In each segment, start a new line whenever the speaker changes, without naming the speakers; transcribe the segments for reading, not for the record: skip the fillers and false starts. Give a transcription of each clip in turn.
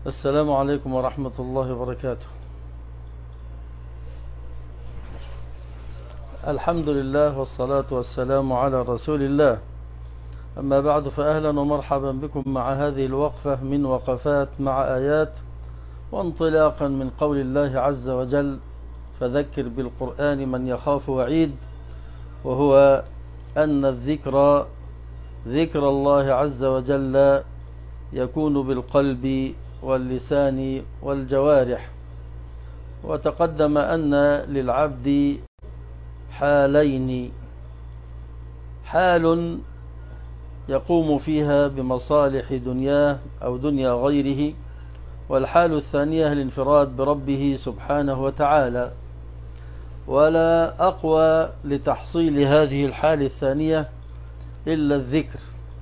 السلام عليكم ورحمة الله وبركاته. الحمد لله والصلاة والسلام على رسول الله. أما بعد، فأهلا ومرحبا بكم مع هذه الوقفة من وقفات مع آيات، وانطلاقا من قول الله عز وجل: فذكر بالقرآن من يخاف وعيد. وهو أن الذكر ذكر الله عز وجل يكون بالقلب واللسان والجوارح. وتقدم أن للعبد حالين: حال يقوم فيها بمصالح دنياه أو دنيا غيره، والحال الثانية الانفراد بربه سبحانه وتعالى. ولا أقوى لتحصيل هذه الحال الثانية إلا الذكر،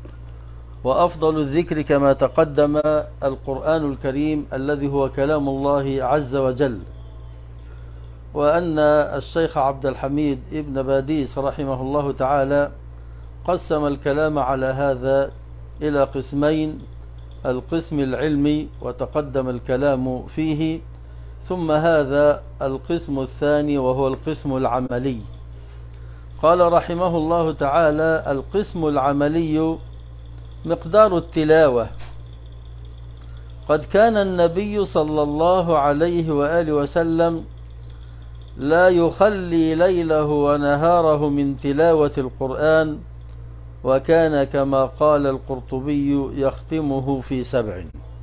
وأفضل الذكر كما تقدم القرآن الكريم الذي هو كلام الله عز وجل. وأن الشيخ عبد الحميد ابن باديس رحمه الله تعالى قسم الكلام على هذا إلى قسمين: القسم العلمي وتقدم الكلام فيه، ثم هذا القسم الثاني وهو القسم العملي. قال رحمه الله تعالى: القسم العملي مقدار التلاوة. قد كان النبي صلى الله عليه وآله وسلم لا يخلي ليله ونهاره من تلاوة القرآن، وكان كما قال القرطبي يختمه في 7.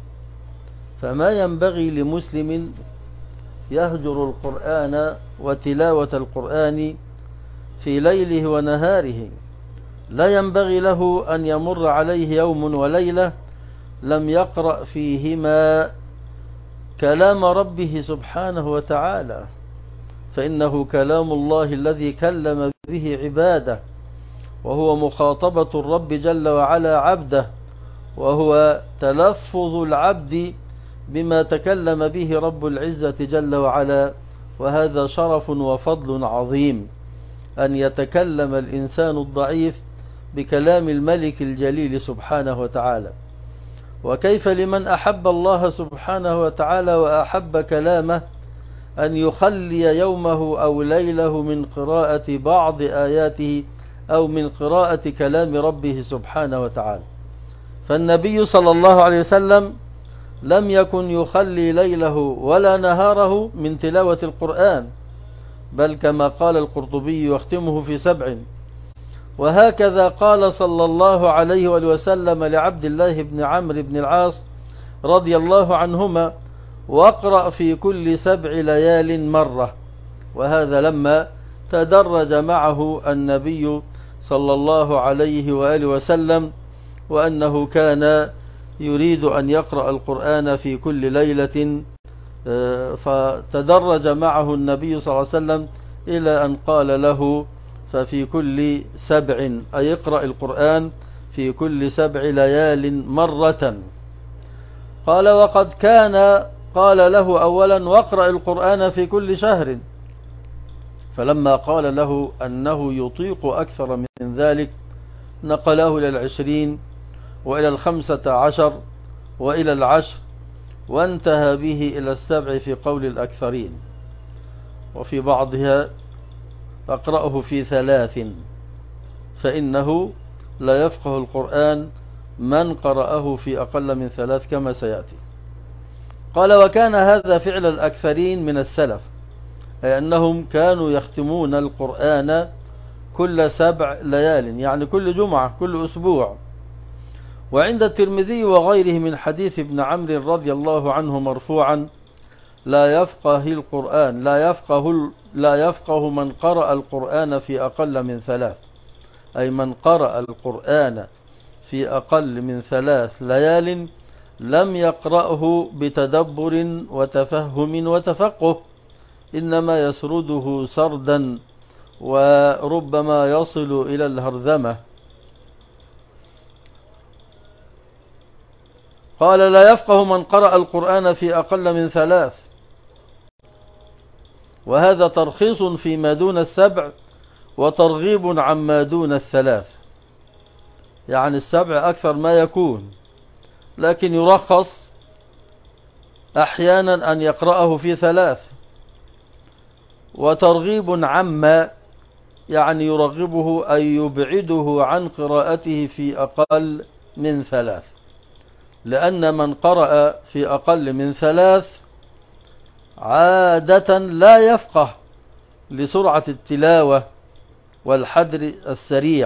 فما ينبغي لمسلم يهجر القرآن وتلاوة القرآن في ليله ونهاره. لا ينبغي له أن يمر عليه يوم وليلة لم يقرأ فيهما كلام ربه سبحانه وتعالى، فإنه كلام الله الذي كلم به عباده، وهو مخاطبة الرب جل وعلا عبده، وهو تلفظ العبد بما تكلم به رب العزة جل وعلا. وهذا شرف وفضل عظيم أن يتكلم الإنسان الضعيف بكلام الملك الجليل سبحانه وتعالى. وكيف لمن أحب الله سبحانه وتعالى وأحب كلامه أن يخلي يومه أو ليله من قراءة بعض آياته أو من قراءة كلام ربه سبحانه وتعالى. فالنبي صلى الله عليه وسلم لم يكن يخلي ليله ولا نهاره من تلاوة القرآن، بل كما قال القرطبي يختمه في 7. وهكذا قال صلى الله عليه وسلم لعبد الله بن عمرو بن العاص رضي الله عنهما: واقرأ في كل 7 ليال مرة. وهذا لما تدرج معه النبي صلى الله عليه وآله وسلم، وأنه كان يريد أن يقرأ القرآن في كل ليلة، فتدرج معه النبي صلى الله عليه وسلم إلى أن قال له: ففي كل 7، أي اقرأ القرآن في كل 7 ليال مرة. قال: وقد كان قال له أولا: واقرأ القرآن في كل شهر. فلما قال له أنه يطيق أكثر من ذلك نقله إلى 20 وإلى 15 وإلى 10، وانتهى به إلى 7 في قول الأكثرين. وفي بعضها: أقرأه في 3، فإنه لا يفقه القرآن من قرأه في أقل من 3 كما سيأتي. قال: وكان هذا فعل الأكثرين من السلف، أي أنهم كانوا يختمون القرآن كل 7 ليال، يعني كل جمعة، كل أسبوع. وعند الترمذي وغيره من حديث ابن عمرو رضي الله عنه مرفوعا: لا يفقه القرآن لا يفقه من قرأ القرآن في أقل من 3، أي من قرأ القرآن في أقل من 3 ليال لم يقرأه بتدبر وتفهم وتفقه، إنما يسرده سردا وربما يصل إلى الهرذمة. قال: لا يفقه من قرأ القرآن في أقل من 3. وهذا ترخيص فيما دون 7 وترغيب عما دون 3. يعني 7 أكثر ما يكون، لكن يرخص أحيانا أن يقرأه في 3، وترغيب عما يعني يرغبه أن يبعده عن قراءته في أقل من 3، لأن من قرأ في أقل من 3 عادة لا يفقه لسرعة التلاوة والحدر السريع.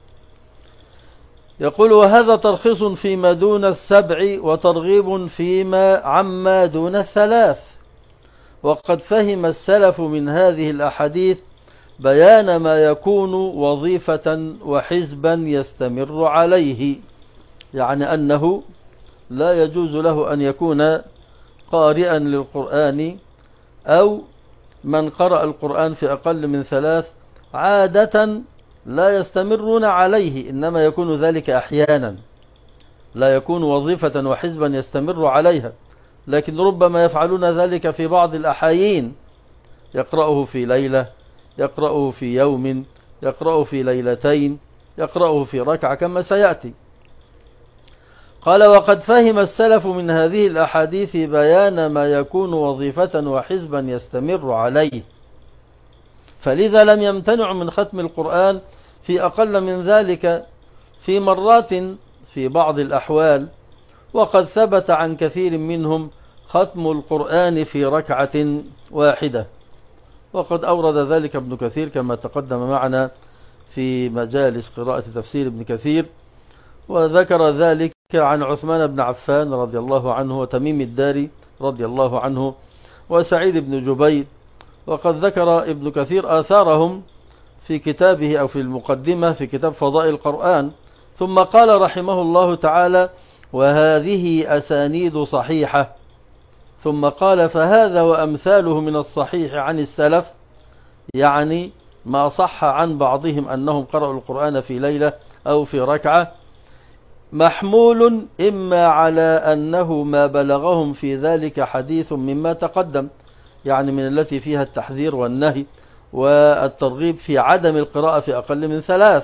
يقول: وهذا ترخيص فيما دون 7 وترغيب فيما عما دون 3. وقد فهم السلف من هذه الأحاديث بيان ما يكون وظيفة وحزبا يستمر عليه، يعني أنه لا يجوز له أن يكون قارئا للقرآن أو من قرأ القرآن في أقل من 3 عادة لا يستمرون عليه، إنما يكون ذلك أحيانا، لا يكون وظيفة وحزبا يستمر عليها، لكن ربما يفعلون ذلك في بعض الأحايين، يقرأه في ليلة، يقرأه في يوم، يقرأه في ليلتين، يقرأه في ركعة كما سيأتي. قال: وقد فهم السلف من هذه الأحاديث بيان ما يكون وظيفة وحزبا يستمر عليه، فلذا لم يمتنع من ختم القرآن في أقل من ذلك في مرات في بعض الأحوال، وقد ثبت عن كثير منهم ختم القرآن في ركعة واحدة، وقد أورد ذلك ابن كثير كما تقدم معنا في مجالس قراءة تفسير ابن كثير، وذكر ذلك عن عثمان بن عفان رضي الله عنه، وتميم الداري رضي الله عنه، وسعيد بن جبير. وقد ذكر ابن كثير آثارهم في كتابه أو في المقدمة في كتاب فضائل القرآن، ثم قال رحمه الله تعالى: وهذه أسانيد صحيحة. ثم قال: فهذا وأمثاله من الصحيح عن السلف، يعني ما صح عن بعضهم أنهم قرأوا القرآن في ليلة أو في ركعة، محمول إما على أنه ما بلغهم في ذلك حديث مما تقدم، يعني من التي فيها التحذير والنهي والترغيب في عدم القراءة في أقل من 3،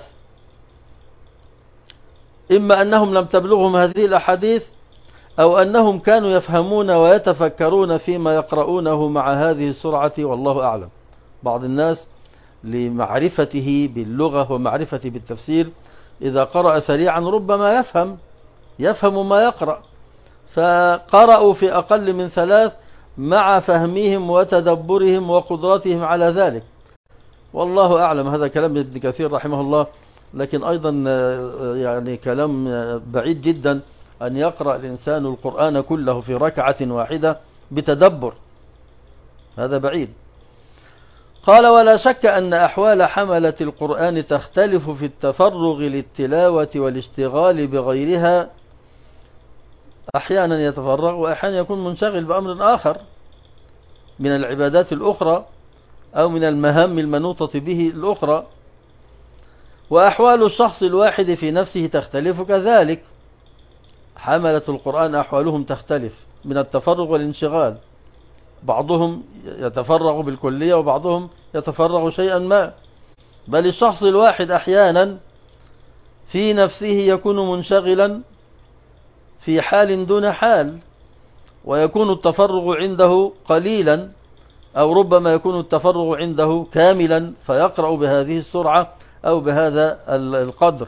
إما أنهم لم تبلغهم هذه الأحاديث، أو أنهم كانوا يفهمون ويتفكرون فيما يقرؤونه مع هذه السرعة، والله أعلم. بعض الناس لمعرفته باللغة ومعرفته بالتفسير إذا قرأ سريعا ربما يفهم ما يقرأ، فقرأوا في أقل من 3 مع فهمهم وتدبرهم وقدرتهم على ذلك، والله أعلم. هذا كلام ابن كثير رحمه الله، لكن أيضا يعني كلام بعيد جدا أن يقرأ الإنسان القرآن كله في ركعة واحدة بتدبر، هذا بعيد. قال: ولا شك أن أحوال حملة القرآن تختلف في التفرغ للتلاوة والاشتغال بغيرها، أحيانا يتفرغ وأحيانا يكون منشغل بأمر آخر من العبادات الأخرى أو من المهام المنوطة به الأخرى. وأحوال الشخص الواحد في نفسه تختلف كذلك، حملة القرآن أحوالهم تختلف من التفرغ والانشغال، بعضهم يتفرغ بالكلية وبعضهم يتفرغ شيئا ما، بل الشخص الواحد أحيانا في نفسه يكون منشغلا في حال دون حال، ويكون التفرغ عنده قليلا، أو ربما يكون التفرغ عنده كاملا فيقرأ بهذه السرعة أو بهذا القدر.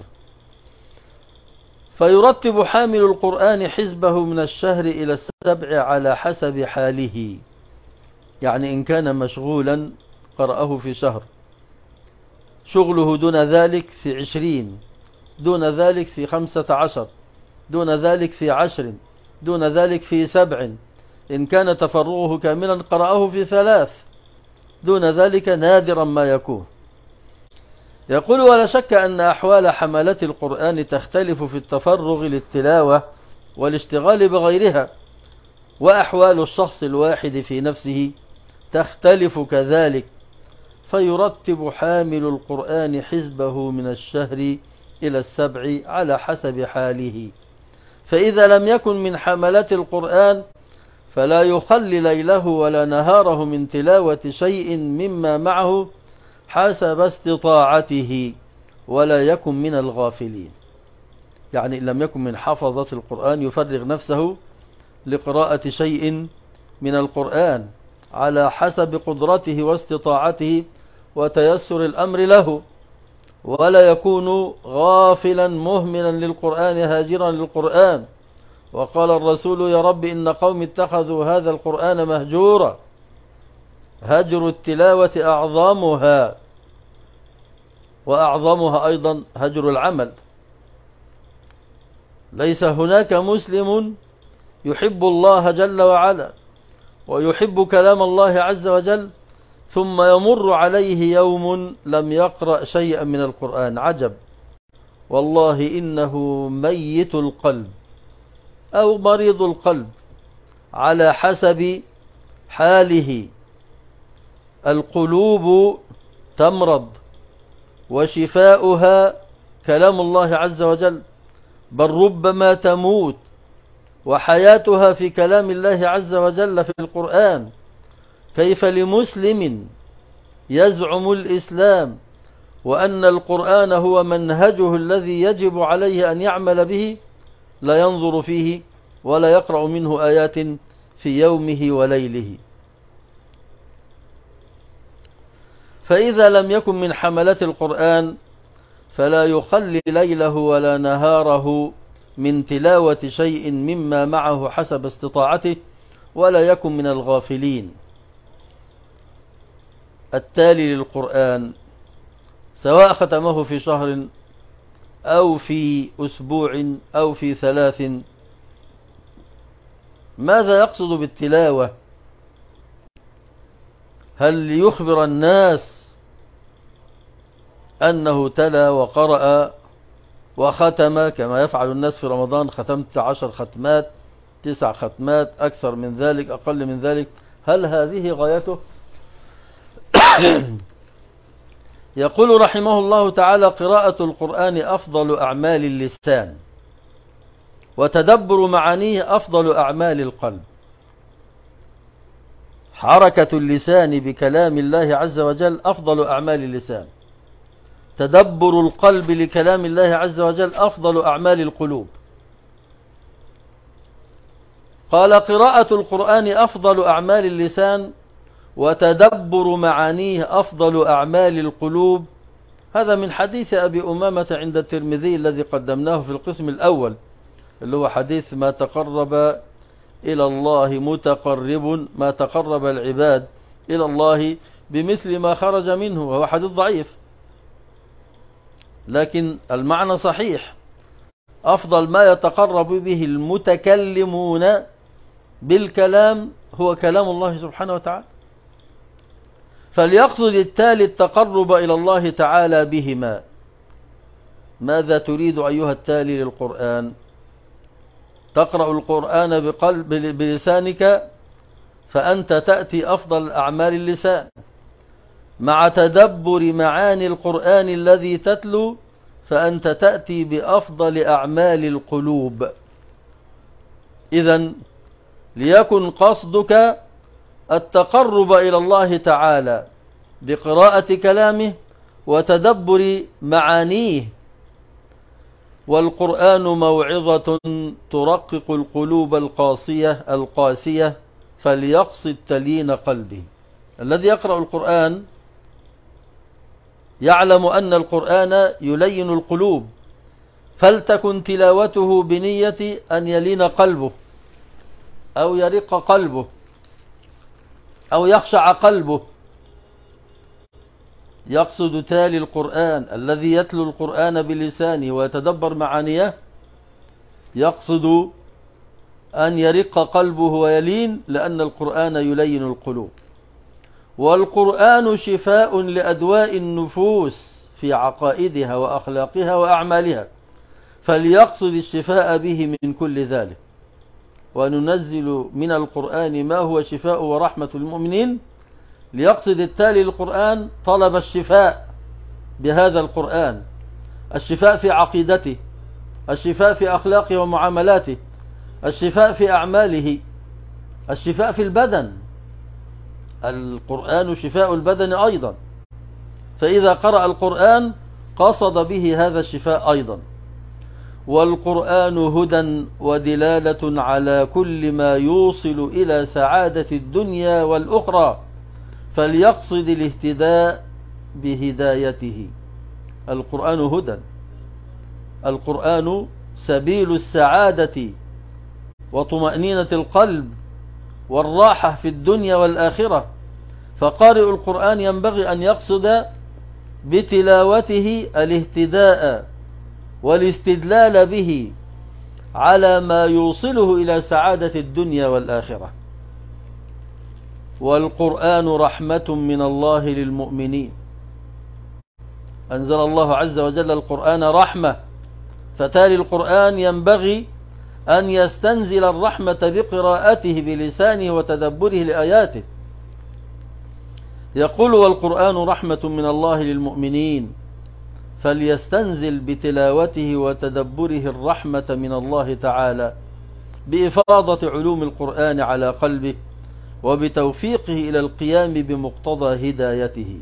فيرتب حامل القرآن حزبه من الشهر إلى 7 على حسب حاله، يعني إن كان مشغولا قرأه في شهر، شغله دون ذلك في 20، دون ذلك في 15، دون ذلك في 10، دون ذلك في 7. إن كان تفرغه كاملا قرأه في 3، دون ذلك نادرا ما يكون. يقول: ولا شك أن أحوال حملة القرآن تختلف في التفرغ للتلاوة والاشتغال بغيرها، وأحوال الشخص الواحد في نفسه تختلف كذلك، فيرتب حامل القرآن حزبه من الشهر إلى 7 على حسب حاله. فإذا لم يكن من حملة القرآن فلا يخل ليله ولا نهاره من تلاوة شيء مما معه حسب استطاعته، ولا يكن من الغافلين. يعني إن لم يكن من حفظة القرآن يفرغ نفسه لقراءة شيء من القرآن على حسب قدرته واستطاعته وتيسر الأمر له، ولا يكون غافلا مهملا للقرآن هاجرا للقرآن. وقال الرسول: يا رب إن قوم اتخذوا هذا القرآن مهجورا. هجر التلاوة أعظمها، وأعظمها أيضا هجر العمل. ليس هناك مسلم يحب الله جل وعلا ويحب كلام الله عز وجل ثم يمر عليه يوم لم يقرأ شيئا من القرآن. عجب والله، إنه ميت القلب أو مريض القلب على حسب حاله. القلوب تمرض وشفاؤها كلام الله عز وجل، بل ربما تموت وحياتها في كلام الله عز وجل في القرآن. كيف لمسلم يزعم الإسلام وأن القرآن هو منهجه الذي يجب عليه أن يعمل به لا ينظر فيه ولا يقرأ منه آيات في يومه وليله؟ فإذا لم يكن من حملة القرآن فلا يخلي ليله ولا نهاره من تلاوة شيء مما معه حسب استطاعته، ولا يكن من الغافلين. التالي للقرآن سواء ختمه في شهر أو في أسبوع أو في 3، ماذا يقصد بالتلاوة؟ هل يخبر الناس أنه تلا وقرأ وختم كما يفعل الناس في رمضان؟ ختمت 10 ختمات، 9 ختمات، أكثر من ذلك، أقل من ذلك. هل هذه غايته؟ يقول رحمه الله تعالى: قراءة القرآن أفضل أعمال اللسان، وتدبر معانيه أفضل أعمال القلب. حركة اللسان بكلام الله عز وجل أفضل أعمال اللسان، تدبر القلب لكلام الله عز وجل أفضل أعمال القلوب. قال: قراءة القرآن أفضل أعمال اللسان، وتدبر معانيه أفضل أعمال القلوب. هذا من حديث أبي أمامة عند الترمذي الذي قدمناه في القسم الأول، اللي هو حديث ما تقرب إلى الله متقرب، ما تقرب العباد إلى الله بمثل ما خرج منه، وهو حديث ضعيف لكن المعنى صحيح. أفضل ما يتقرب به المتكلمون بالكلام هو كلام الله سبحانه وتعالى، فليقصد التالي التقرب إلى الله تعالى بهما. ماذا تريد أيها التالي للقرآن؟ تقرأ القرآن بلسانك، فأنت تأتي أفضل أعمال اللسان، مع تدبر معاني القرآن الذي تتلو فأنت تأتي بأفضل أعمال القلوب. إذن ليكن قصدك التقرب إلى الله تعالى بقراءة كلامه وتدبر معانيه. والقرآن موعظة ترقق القلوب القاسية فليقصد تلين قلبه. الذي يقرأ القرآن يعلم أن القرآن يلين القلوب، فلتكن تلاوته بنية أن يلين قلبه أو يرق قلبه أو يخشع قلبه. يقصد تالي القرآن الذي يتلو القرآن بلسانه ويتدبر معانيه، يقصد أن يرق قلبه ويلين، لأن القرآن يلين القلوب. والقرآن شفاء لأدواء النفوس في عقائدها وأخلاقها وأعمالها، فليقصد الشفاء به من كل ذلك. وننزل من القرآن ما هو شفاء ورحمة للمؤمنين. ليقصد التالي القرآن طلب الشفاء بهذا القرآن، الشفاء في عقيدته، الشفاء في أخلاقه ومعاملاته، الشفاء في أعماله، الشفاء في البدن. القرآن شفاء البدن أيضا، فإذا قرأ القرآن قصد به هذا الشفاء أيضا. والقرآن هدى ودلالة على كل ما يوصل إلى سعادة الدنيا والأخرى، فليقصد الاهتداء بهدايته. القرآن هدى، القرآن سبيل السعادة وطمأنينة القلب والراحة في الدنيا والآخرة، فقارئ القرآن ينبغي أن يقصد بتلاوته الاهتداء والاستدلال به على ما يوصله إلى سعادة الدنيا والآخرة. والقرآن رحمة من الله للمؤمنين، أنزل الله عز وجل القرآن رحمة، فتالي القرآن ينبغي أن يستنزل الرحمة بقراءته بلسانه وتدبره لآياته. يقول والقرآن رحمة من الله للمؤمنين، فليستنزل بتلاوته وتدبره الرحمة من الله تعالى بإفاضة علوم القرآن على قلبه وبتوفيقه إلى القيام بمقتضى هدايته.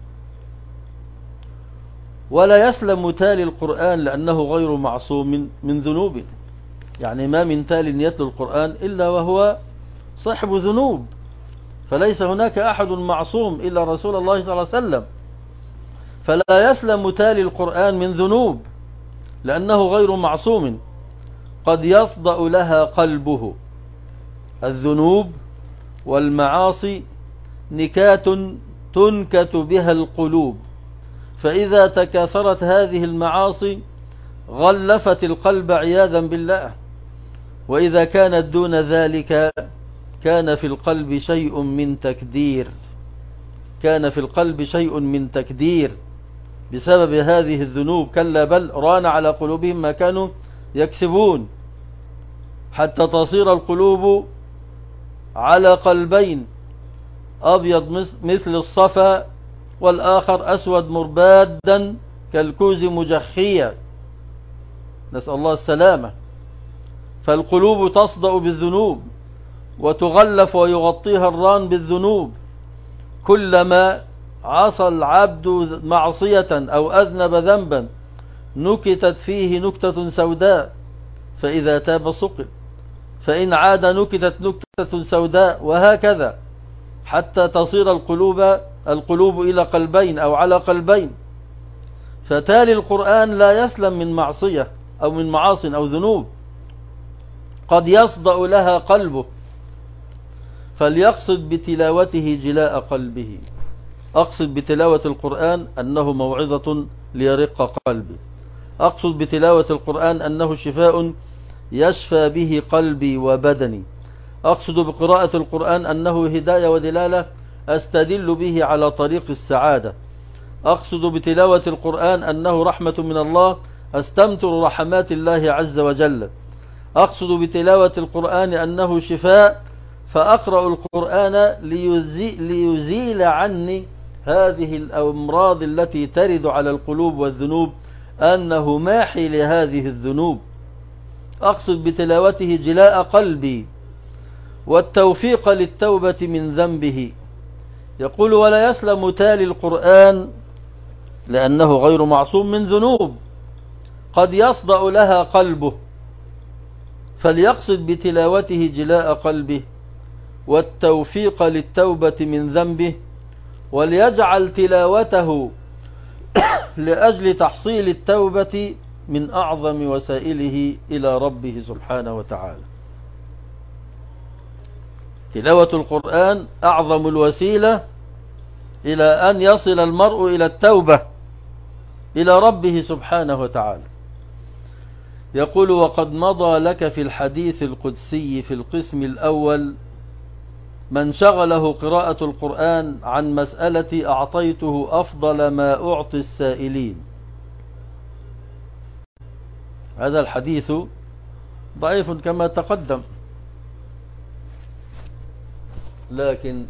ولا يسلم تالي القرآن لأنه غير معصوم من ذنوب، يعني ما من تال يتلو القرآن إلا وهو صاحب ذنوب، فليس هناك أحد معصوم إلا رسول الله صلى الله عليه وسلم، فلا يسلم تالي القرآن من ذنوب لأنه غير معصوم، قد يصدأ لها قلبه. الذنوب والمعاصي نكات تنكت بها القلوب، فإذا تكاثرت هذه المعاصي غلفت القلب عياذا بالله، وإذا كانت دون ذلك كان في القلب شيء من تكدير، كان في القلب شيء من تكدير بسبب هذه الذنوب. كلا بل ران على قلوبهم ما كانوا يكسبون، حتى تصير القلوب على قلبين، أبيض مثل الصفا والآخر أسود مربادا كالكوز مجخيا، نسأل الله السلامة. فالقلوب تصدأ بالذنوب وتغلف ويغطيها الران بالذنوب، كلما عصى العبد معصية أو أذنب ذنبا نكتت فيه نكتة سوداء، فإذا تاب سقط، فإن عاد نكتت نكتة سوداء، وهكذا حتى تصير القلوب إلى قلبين أو على قلبين. فتالي القرآن لا يسلم من معصية أو من معاصٍ أو ذنوب، قد يصدأ لها قلبه، فليقصد بتلاوته جلاء قلبه. أقصد بتلاوة القرآن أنه موعظة ليرق قلبي، أقصد بتلاوة القرآن أنه شفاء يشفى به قلبي وبدني، أقصد بقراءة القرآن أنه هداية ودلالة أستدل به على طريق السعادة، أقصد بتلاوة القرآن أنه رحمة من الله أستمتر رحمات الله عز وجل، أقصد بتلاوة القرآن أنه شفاء فأقرأ القرآن ليزيل عني هذه الأمراض التي ترد على القلوب والذنوب، أنه ماحي لهذه الذنوب. أقصد بتلاوته جلاء قلبي والتوفيق للتوبة من ذنبه. يقول ولا يسلم تالي القرآن لأنه غير معصوم من ذنوب، قد يصدأ لها قلبه، فليقصد بتلاوته جلاء قلبه والتوفيق للتوبة من ذنبه، وليجعل تلاوته لأجل تحصيل التوبة من أعظم وسائله إلى ربه سبحانه وتعالى. تلاوة القرآن أعظم الوسيلة إلى أن يصل المرء إلى التوبة إلى ربه سبحانه وتعالى. يقول وقد مضى لك في الحديث القدسي في القسم الأول من شغله قراءة القرآن عن مسألة أعطيته أفضل ما أعطي السائلين. هذا الحديث ضعيف كما تقدم، لكن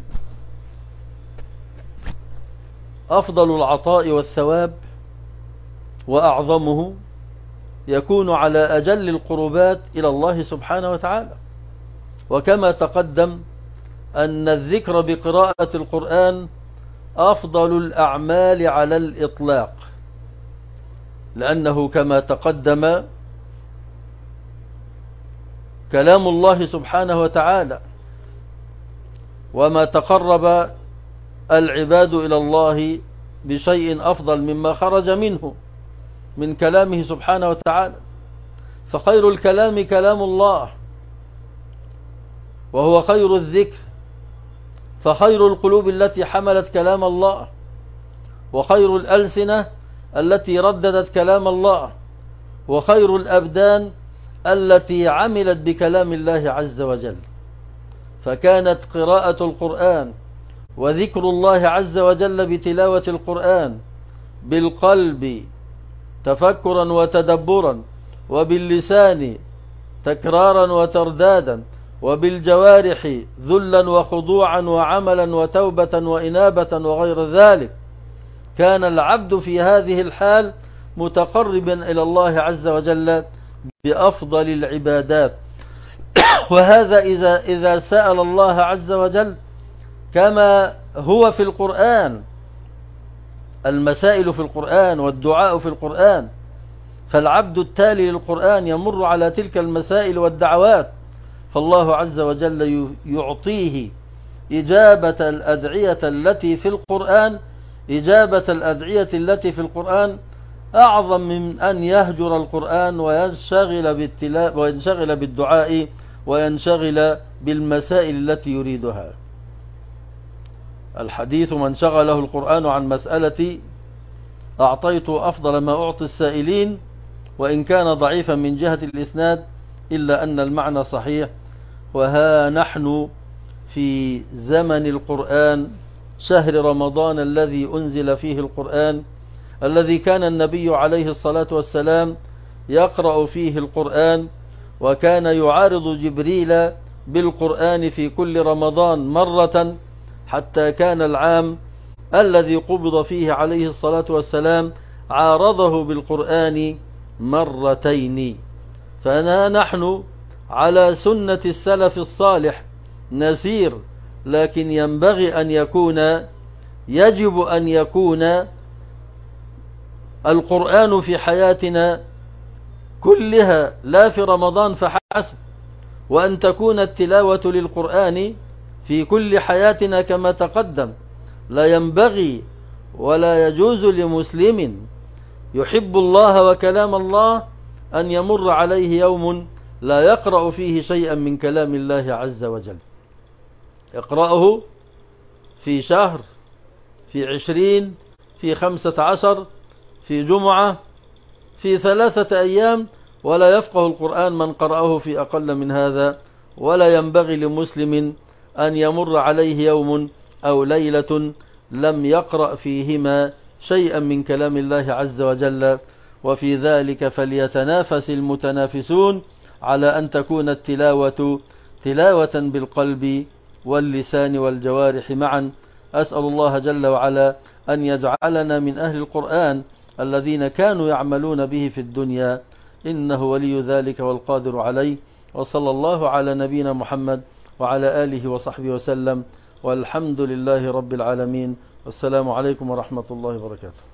أفضل العطاء والثواب وأعظمه يكون على أجل القربات إلى الله سبحانه وتعالى. وكما تقدم أن الذكر بقراءة القرآن أفضل الأعمال على الإطلاق، لأنه كما تقدم كلام الله سبحانه وتعالى، وما تقرب العباد إلى الله بشيء أفضل مما خرج منه من كلامه سبحانه وتعالى. فخير الكلام كلام الله، وهو خير الذكر، فخير القلوب التي حملت كلام الله، وخير الألسنة التي رددت كلام الله، وخير الأبدان التي عملت بكلام الله عز وجل. فكانت قراءة القرآن وذكر الله عز وجل بتلاوة القرآن بالقلب تفكرا وتدبرا، وباللسان تكرارا وتردادا، وبالجوارح ذلا وخضوعا وعملا وتوبة وإنابة وغير ذلك، كان العبد في هذه الحال متقربا إلى الله عز وجل بأفضل العبادات. وهذا إذا سأل الله عز وجل كما هو في القرآن، المسائل في القرآن والدعاء في القرآن، فالعبد التالي للقرآن يمر على تلك المسائل والدعوات، فالله عز وجل يعطيه إجابة الأدعية التي في القرآن، إجابة الأدعية التي في القرآن أعظم من أن يهجر القرآن وينشغل بالدعاء وينشغل بالمسائل التي يريدها. الحديث من شغله القرآن عن مسألة أعطيت أفضل ما أعطي السائلين، وإن كان ضعيفا من جهة الإسناد إلا أن المعنى صحيح. وها نحن في زمن القرآن، شهر رمضان الذي أنزل فيه القرآن، الذي كان النبي عليه الصلاة والسلام يقرأ فيه القرآن، وكان يعارض جبريل بالقرآن في كل رمضان مرة، حتى كان العام الذي قبض فيه عليه الصلاة والسلام عارضه بالقرآن مرتين. فأنا نحن على سنة السلف الصالح نسير، لكن يجب أن يكون القرآن في حياتنا كلها، لا في رمضان فحسب، وأن تكون التلاوة للقرآن في كل حياتنا كما تقدم. لا ينبغي ولا يجوز لمسلم يحب الله وكلام الله أن يمر عليه يوم لا يقرأ فيه شيئا من كلام الله عز وجل. اقرأه في شهر، في 20، في 15، في جمعة، في 3 أيام، ولا يفقه القرآن من قرأه في أقل من هذا. ولا ينبغي لمسلم أن يمر عليه يوم أو ليلة لم يقرأ فيهما شيئا من كلام الله عز وجل. وفي ذلك فليتنافس المتنافسون، على أن تكون التلاوة تلاوة بالقلب واللسان والجوارح معا. أسأل الله جل وعلا أن يجعلنا من أهل القرآن الذين كانوا يعملون به في الدنيا، إنه ولي ذلك والقادر عليه. وصلى الله على نبينا محمد وعلى آله وصحبه وسلم، والحمد لله رب العالمين. والسلام عليكم ورحمة الله وبركاته.